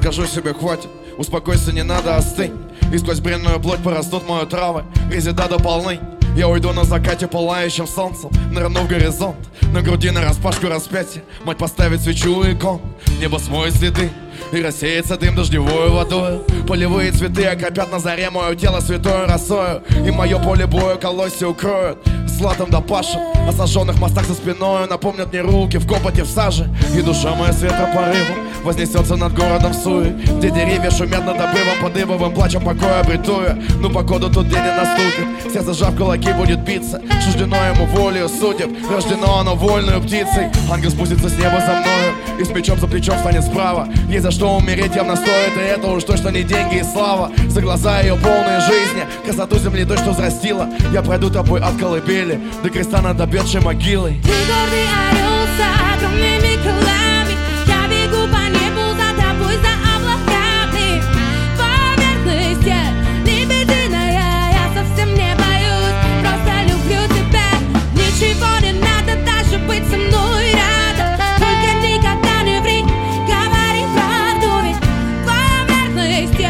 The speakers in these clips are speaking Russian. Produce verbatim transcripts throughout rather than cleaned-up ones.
скажу себе, хватит. Успокойся, не надо, остынь. И сквозь бренную плоть порастут мои травы. Резида до полны. Я уйду на закате пылающим солнцем, нырну в горизонт. На груди нараспашку распятие. Мать поставит свечу и икон. Небо смоет следы и рассеется дым дождевой водой. Полевые цветы окропят на заре мое тело святой росою. И мое поле боя колосси укроют златом да пашут. О сожженных мостах за спиною напомнят мне руки в копоти, в саже. И душа моя светопорывом вознесется над городом суе, где деревья шумят над обрывом, под ивовым плачем покоя обретуя. Ну походу тут день не наступит, все зажав кулаки будет биться. Суждено ему волею судеб, рождено оно вольную птицей. Ангел спустится с неба за мною и с мечом за плечом станет справа. Есть за что умереть явно стоит, и это уж точно не деньги и слава. За глаза ее полные жизни, красоту земли той, что взрастила. Я пройду тобой от колыбели до креста над обетшей могилой. Ты гордый орел с огромными крылами. Я бегу по небу за тобой, за облаками. Поверхности лебединая, я совсем не боюсь, просто люблю тебя. Ничего не надо даже быть со мной рядом. Только никогда не ври, говори правду, ведь поверхности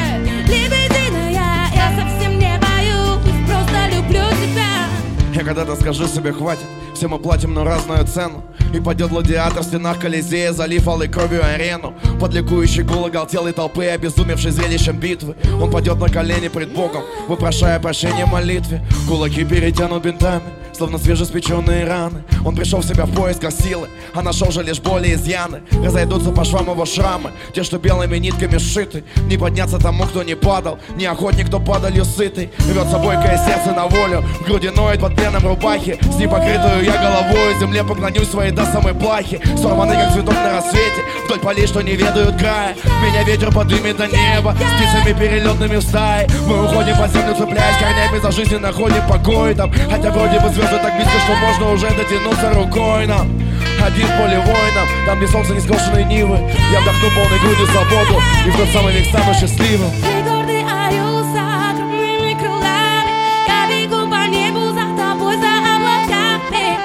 лебединая, я совсем не боюсь, просто люблю тебя. Я когда-то скажу себе, хватит. Все мы платим, но разную цену. И пойдет гладиатор в стенах Колизея, залив алой кровью арену. Под ликующий гул оголтелой толпы, обезумевшей зрелищем битвы. Он падет на колени пред Богом, вопрошая прощения в молитве. Кулаки перетянут бинтами, словно свежеспеченные раны. Он пришел в себя в поисках силы, а нашел же лишь боли и изъяны. Разойдутся по швам его шрамы, те, что белыми нитками сшиты. Не подняться тому, кто не падал, не охотник, кто падалью сытый. Рвется бойкое сердце на волю, в груди ноет под пленом рубахи. С непокрытую я головой земле поклонюсь своей до самой плахи. Сорваны, как цветок на рассвете, вдоль полей, что не ведают края. Меня ветер подымет до неба, птицами перелетными в стае. Мы уходим под землю, цепляясь корнями за жизнь и находим покой там. Хотя вроде бы звезды так близко, что можно уже дотянуться рукой нам. Один в поле воинам, там где солнце не скошенной нивы. Я вдохну полной грудью свободу и в тот самый век стану счастливым. Ты гордый орел с огромными крылами. Я бегу по небу за тобой, за облаками.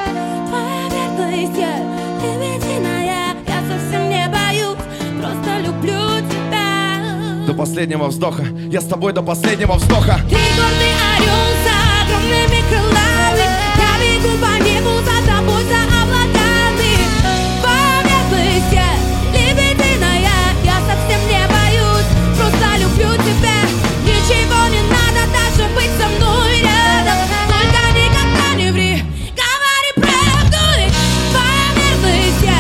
Поверхность лебединая, я совсем не боюсь, просто люблю тебя. До последнего вздоха, я с тобой до последнего вздоха. Ты гордый орел с огромными крылами. Я бегу по небу за тобой, за облаками. Поверхность лебединая, я совсем не боюсь, просто люблю тебя. Ничего не надо даже быть со мной рядом. Только никогда не ври, говори правду, ведь поверхность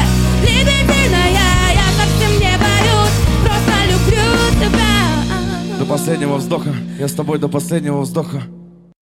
лебединая, я совсем не боюсь, просто люблю тебя. До последнего вздоха, я с тобой до последнего вздоха.